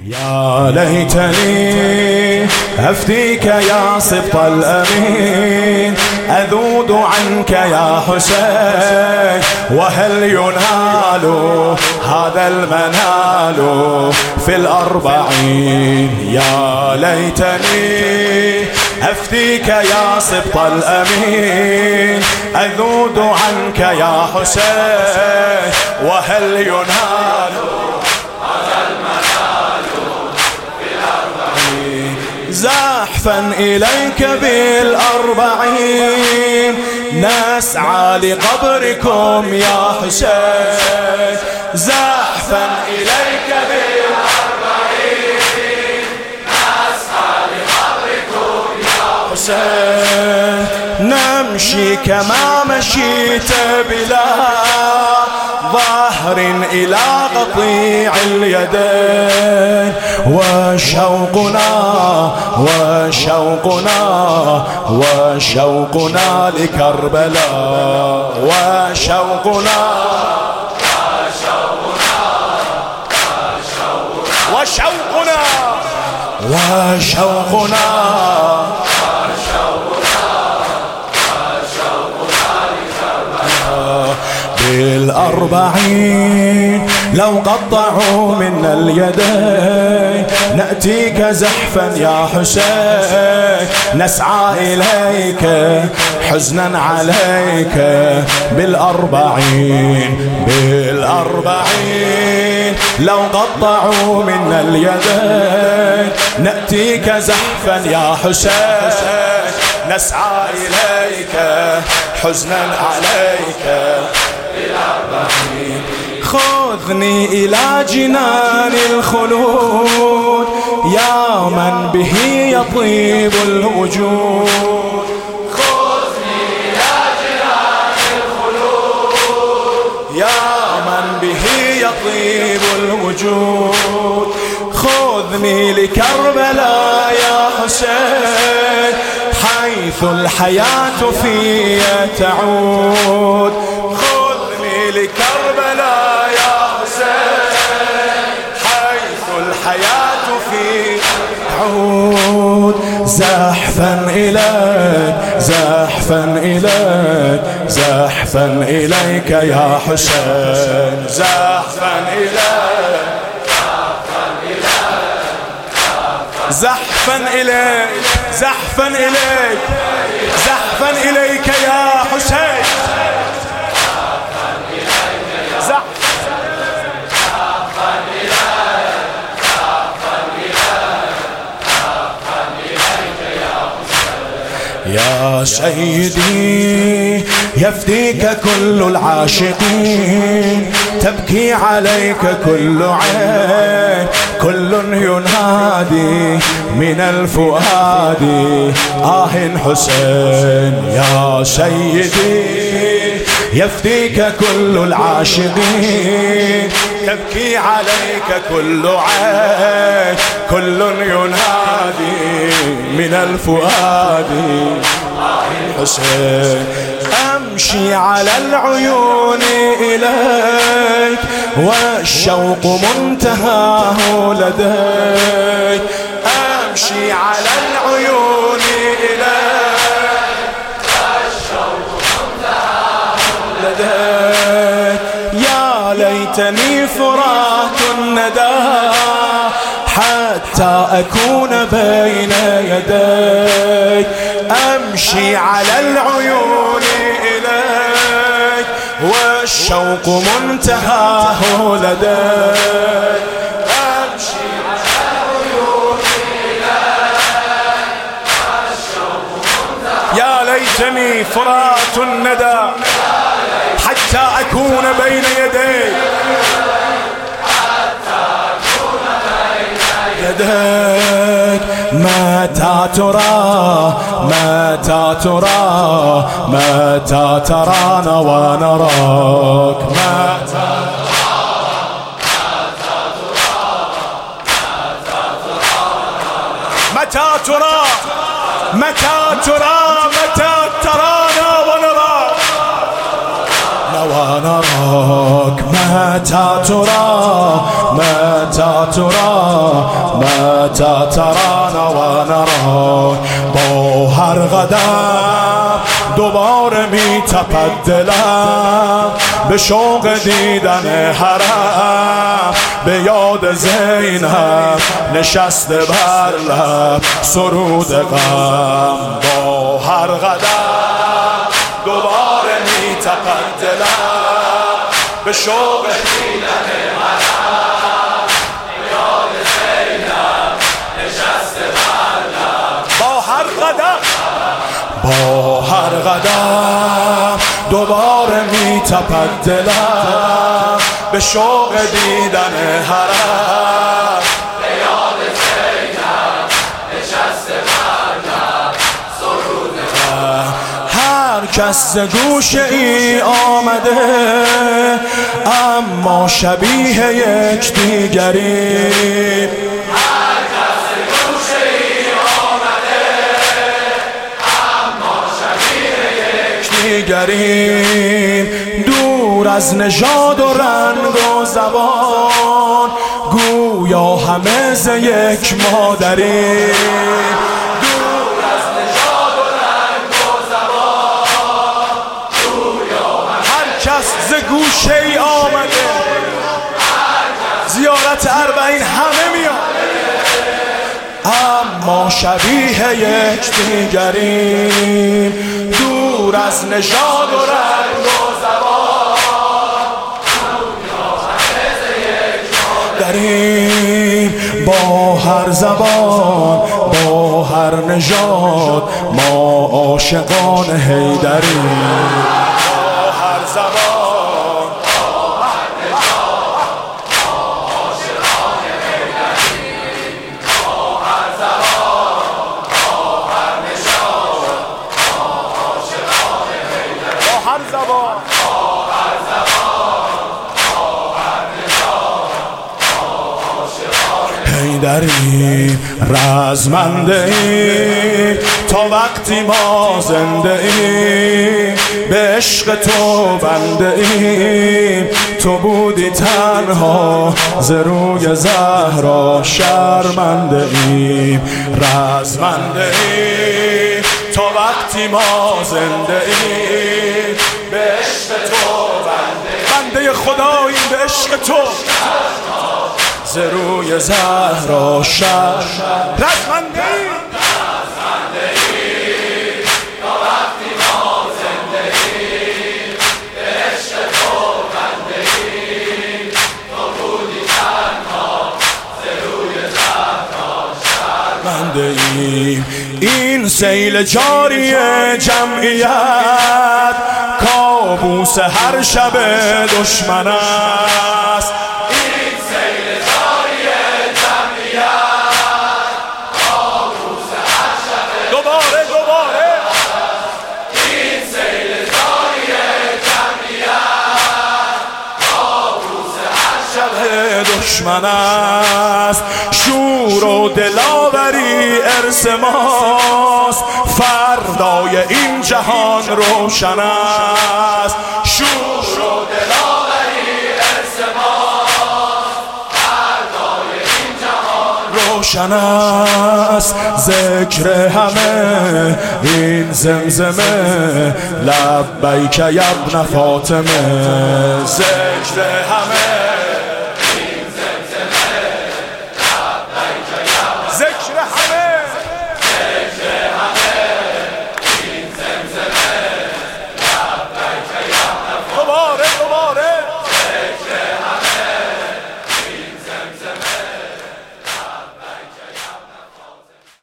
يا ليتني أفديك يا سبط الأمين، أذود عنك يا حسين، وهل ينال هذا المنال في الأربعين؟ يا ليتني أفديك يا سبط الأمين، أذود عنك يا حسين، وهل ينال زحفا إليك بالأربعين، نسعى لقبركم يا حسين. زحفا إليك بالأربعين، نسعى لقبركم يا حسين. نمشي كما مشيت بلا ظهر إلى قطيع اليدين، وشوقنا لكربلاء، وشوقنا بالأربعين. لو قطعوا منا اليدين نأتيك زحفا يا حسين، نسعى إليك حزنا عليك بالأربعين. لو قطعوا منا اليدين نأتيك زحفا يا حسين، نسعى إليك حزنا عليك بالأربعين. خذني إلى جنان الخلود يا من به يطيب الوجود. خذني إلى جنان الخلود يا من به يطيب الوجود. خذني لكربلاء يا حسين، حيث الحياة في تعود. خذني لكربلاء يا حسين، حيث الحياة في تعود. زحفا إليك يا حسين، زحفا إليك يا حسين. يا سيدي يفديك كل العاشقين، تبكي عليك كل عين، كل ينادي من الفؤاد حسين. يا سيدي يفديك كل العاشقين، تبكي عليك كل عين، كل ينادي من الفؤاد حسين. أمشي على العيون إليك والشوق منتهاه لديك. أمشي على العيون إليك والشوق منتهاه لديك. يا ليتني فرات الندى حتى أكون بين يديك. أمشي على العيون إليك والشوق منتهاه لديك. أمشي على العيون إليك والشوق منتهاه. يا ليتني فرات الندى حتى أكون بين يديك، يديك. متى ترانا ونراك. متى ترانا ونراك. ونراك متى ترى متى ترى متى ترانا ونراك با هر قدم دوباره می تپد دلم به شوق دیدن حرم به یاد زینب نشسته بر لب سرود غم با هر قدم دوباره می تپد دلم به شوق دیدن حرم به یاد زینب نشسته بر لب با هر قدم با هر قدم دوباره می تپد دلم به شوق دیدن حرم به یاد زینب نشسته بر لب سرود غم هر کس ز گوشه ای آمده اما شبیه یک دیگری دیگریم دور از نژاد و رنگ و زبان گویا همه ز یک مادریم دور از نژاد و رنگ و زبان گویا هر کس ز گوشه ای آمده زیارت اربعین همه میاد اما شبیه یک دیگریم دور از نژاد و رنگ و زبان داریم با هر زبان با هر نژاد ما عاشقان حیدریم با هر زبان حیدریم رزمنده ایم تا وقتی ما زنده ایم به عشق تو بنده ایم تو بودی تنها ز روی زهرا شرمنده ایم رزمنده ایم تا وقتی ما زنده ایم به عشق تو بنده خداییم به عشق تو ز روی زهرا شب رزمنده ایم تا وقتی ما زنده ایم به عشق تو بنده ایم تو بودی تنها ز روی زهرا شرمنده ایم این سیل جاری جمعیت کابوس هر شب دشمن است دشمن است شور و دلاوری ارث ماست فردای این جهان روشن است شور و دلاوری ارث ماست فردای این جهان روشن است ذکر همه این زمزمه لبیک یا ابن فاطمه ذکر همه ذکر همه